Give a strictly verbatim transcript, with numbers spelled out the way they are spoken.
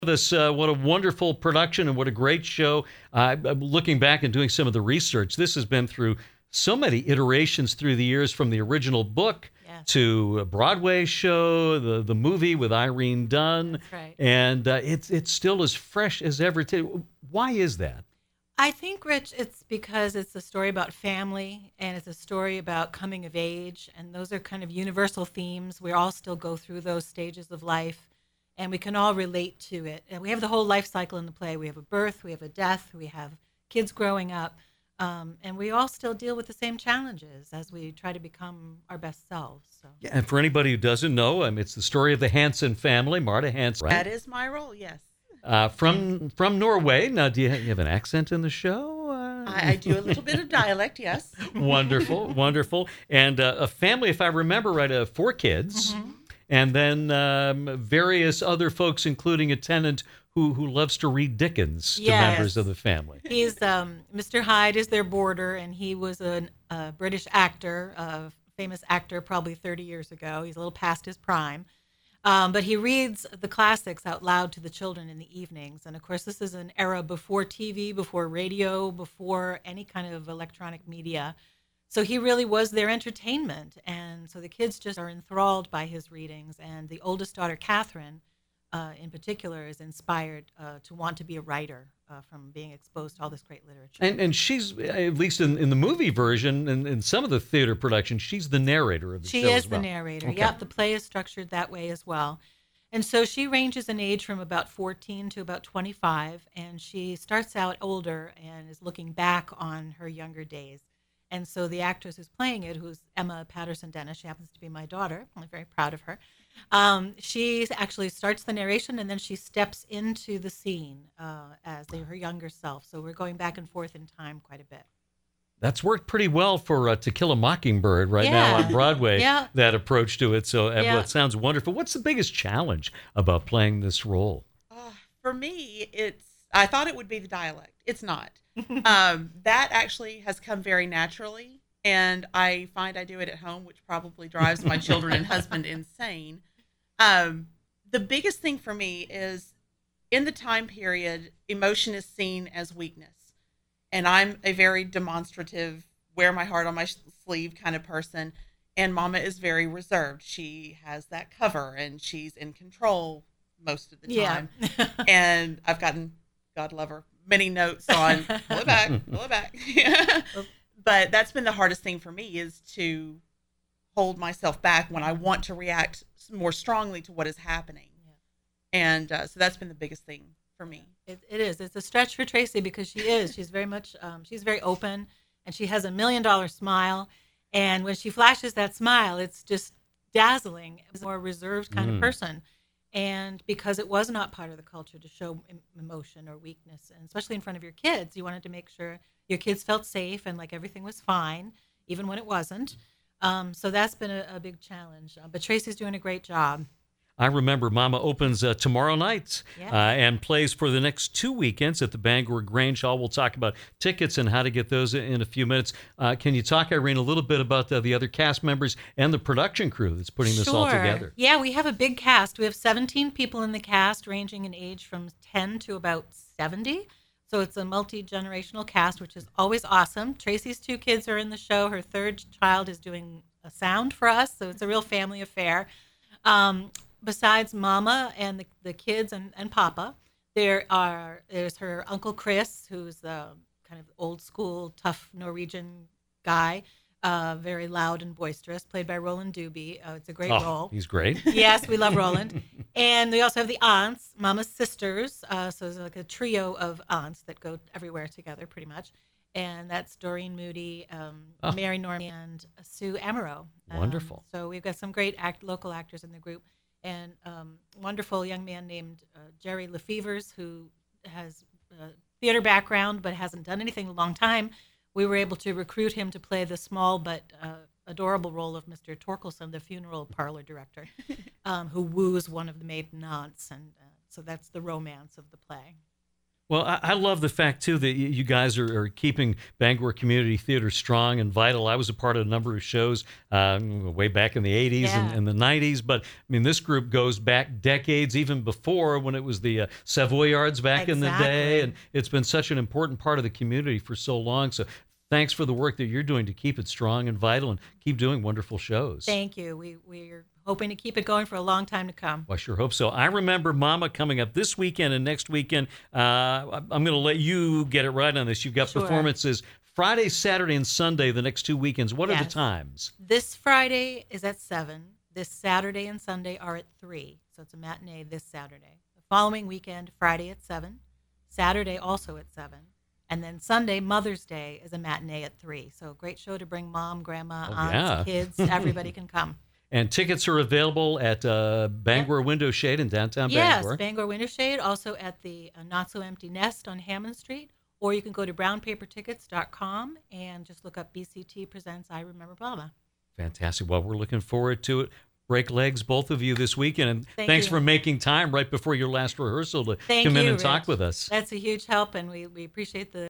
This uh, what a wonderful production and what a great show. Uh, looking back and doing some of the research, this has been through so many iterations through the years, from the original book Yes. to a Broadway show, the the movie with Irene Dunn, That's right. and uh, it's it's still as fresh as ever. Too. Why is that? I think, Rich, it's because it's a story about family and it's a story about coming of age. And those are kind of universal themes. We all still go through those stages of life and we can all relate to it. And we have the whole life cycle in the play. We have a birth, we have a death, we have kids growing up. Um, and we all still deal with the same challenges as we try to become our best selves. So. Yeah, and for anybody who doesn't know, um, it's the story of the Hansen family, Marta Hansen, right? That is my role, yes. Uh, from from Norway. Now, do you have, you have an accent in the show? Uh, I, I do a little bit of dialect, yes. Wonderful, wonderful. And uh, a family, if I remember right, uh, four kids, mm-hmm. and then um, various other folks, including a tenant who, who loves to read Dickens to Yes. members of the family. He's um, Mister Hyde is their boarder, and he was a, a British actor, a famous actor, probably thirty years ago. He's a little past his prime. Um, but he reads the classics out loud to the children in the evenings. And of course, this is an era before T V, before radio, before any kind of electronic media. So he really was their entertainment. And so the kids just are enthralled by his readings. And the oldest daughter, Catherine, uh, in particular, is inspired uh, to want to be a writer uh, from being exposed to all this great literature. And and she's, at least in, in the movie version and in some of the theater productions, she's the narrator of the She show is as well. the narrator. Okay. Yep, the play is structured that way as well. And so she ranges in age from about fourteen to about twenty-five, and she starts out older and is looking back on her younger days. And so the actress who's playing it, who's Emma Patterson Dennis, she happens to be my daughter. I'm very proud of her. Um, she actually starts the narration and then she steps into the scene uh, as the, her younger self. So we're going back and forth in time quite a bit. That's worked pretty well for uh, To Kill a Mockingbird right now Yeah. on Broadway, Yeah. that approach to it. So uh, Yeah. well, it sounds wonderful. What's the biggest challenge about playing this role? Uh, for me, it's, I thought it would be the dialect. It's not. um, that actually has come very naturally. And I find I do it at home, which probably drives my children and husband insane. Um, the biggest thing for me is in the time period, emotion is seen as weakness. And I'm a very demonstrative, wear my heart on my sleeve kind of person. And Mama is very reserved. She has that cover and she's in control most of the time. Yeah. And I've gotten, God love her, many notes on pull it back, pull it back. But that's been the hardest thing for me, is to hold myself back when I want to react more strongly to what is happening. Yeah. And uh, so that's been the biggest thing for me. It, it is. It's a stretch for Tracy because she is. She's very much, um, she's very open and she has a million dollar smile. And when she flashes that smile, it's just dazzling. It's a more reserved kind Mm. of person. And because it was not part of the culture to show em- emotion or weakness, and especially in front of your kids, you wanted to make sure your kids felt safe and like everything was fine, even when it wasn't. Um, so that's been a, a big challenge. Uh, but Tracy's doing a great job. I remember Mama opens uh, tomorrow night Yes. uh, and plays for the next two weekends at the Bangor Grange Hall. We'll talk about tickets and how to get those in a few minutes. Uh, can you talk, Irene, a little bit about the, the other cast members and the production crew that's putting this all Sure. together? Yeah, we have a big cast. We have seventeen people in the cast, ranging in age from ten to about seventy. So it's a multi-generational cast, which is always awesome. Tracy's two kids are in the show. Her third child is doing a sound for us, so it's a real family affair. Um, besides Mama and the, the kids and, and Papa, there are there's her Uncle Chris, who's the kind of old school, tough Norwegian guy, uh, very loud and boisterous, played by Roland Doobie. Uh, it's a great Oh, role. he's great. Yes, we love Roland. And we also have the aunts, Mama's sisters. Uh, so there's like a trio of aunts that go everywhere together, pretty much. And that's Doreen Moody, um, Oh. Mary Norman, and Sue Amaro. Um, Wonderful. So we've got some great act, local actors in the group. And um, wonderful young man named uh, Jerry Lefevers, who has a theater background but hasn't done anything in a long time. We were able to recruit him to play the small but uh, adorable role of Mister Torkelson, the funeral parlor director, um, who woos one of the maiden aunts. And uh, so that's the romance of the play. Well, I, I love the fact, too, that y- you guys are, are keeping Bangor Community Theater strong and vital. I was a part of a number of shows uh, way back in the eighties Yeah. and, and the nineties. But, I mean, this group goes back decades, even before when it was the uh, Savoyards back in the day. Exactly. And it's been such an important part of the community for so long. So thanks for the work that you're doing to keep it strong and vital and keep doing wonderful shows. Thank you. We we're hoping to keep it going for a long time to come. Well, I sure hope so. I remember Mama coming up this weekend and next weekend. Uh, I- I'm going to let you get it right on this. You've got Sure. performances Friday, Saturday, and Sunday, the next two weekends. What are the Yes. times? This Friday is at seven. This Saturday and Sunday are at three. So it's a matinee this Saturday. The following weekend, Friday at seven. Saturday also at seven. And then Sunday, Mother's Day, is a matinee at three. So a great show to bring mom, grandma, Oh, aunts, yeah. kids. Everybody can come. And tickets are available at uh, Bangor Window Shade in downtown Yes, Bangor. Bangor Window Shade, also at the uh, Not So Empty Nest on Hammond Street. Or you can go to brown paper tickets dot com and just look up B C T Presents I Remember Mama. Fantastic. Well, we're looking forward to it. Break legs, both of you, this weekend. And Thank thanks you. for making time right before your last rehearsal to Thank come in you, and talk Rich. with us. That's a huge help, and we, we appreciate the